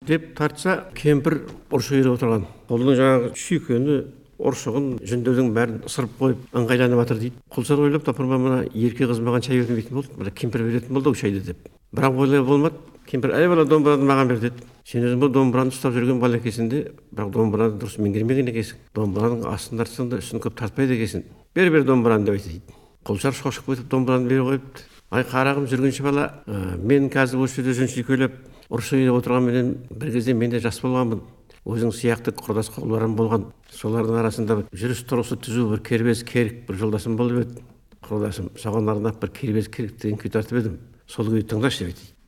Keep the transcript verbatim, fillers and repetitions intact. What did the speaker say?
деп тартса, кемпір ұршы үйреп отырған. Қолының жаңағы шүйкені, ұршығын, жүндердің бәрін ысырып қойып, ыңғайланып жатыр дейді. Құлсары ойлап, тапырма мына ерке қыз маған шай бермейтін болды, мына кемпір беретін болды шайды деп. Бірақ ойлай болмады. Кемпір, әй бала, домбыраны маған бер деді. Сен өзің бұл домбыраны ұстап жүрген бала екенсің де, бірақ домбыраны дұрыс меңгермеген екенсің. Домбыраның астын тартсаң да үстін көп тартпайды екенсің. Бер бер домбыраны деп айтты дейді. Құлсар шошып кетіп домбыраны бере қойыпты. Ай қарағым жүргінші бала, ә, мен қазір осы жерде жүн шүйкелеп ұршы үйреп отырғанменен бір кезде мен де жас болғанмын. Өзің сияқты құрдас қолдарым болған. Солардың арасында жүріс тұрысы түзу бір кербез керік бір жолдасым болып еді. Құрдасым, соған арнап бір кербез керік деген күй тартып едім. Сол күйді тыңдашы деп айтты.